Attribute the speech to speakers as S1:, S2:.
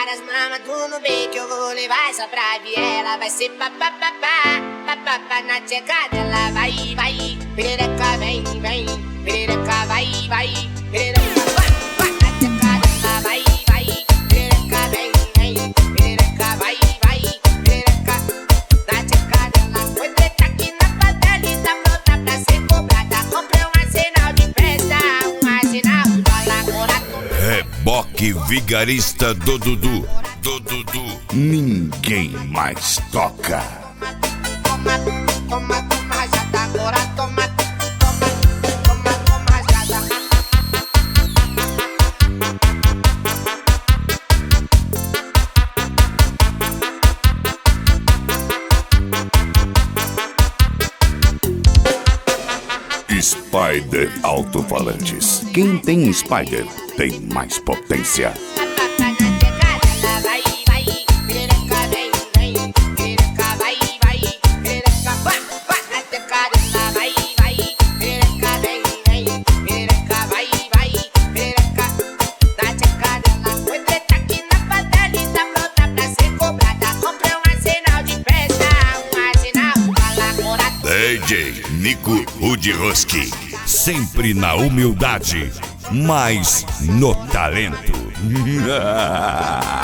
S1: as mamas, tu no bem que eu vou levar essa pra viela. Vai ser papapá, papapá na chegada. Ela vai, vai, perereca, vem, vem. Perereca, vai, vai, perereca, vai, na chegada. Ela vai, vai, perereca, vem, vem. Perereca, vai, vai, perereca, na chegada. Ela foi preta aqui na favela e tá pronta pra ser cobrada. Comprei um arsenal de festa, um arsenal de dólar.
S2: Reboque vigarista do Dudu. Do Dudu. Ninguém mais toca.
S1: Toma, toma, toma, rajada. Agora toma, toma, toma, toma, rajada.
S2: Spider Alto-Falantes. Quem tem Spider tem mais potência. DJ Nico Udroski, sempre na humildade, mas no talento.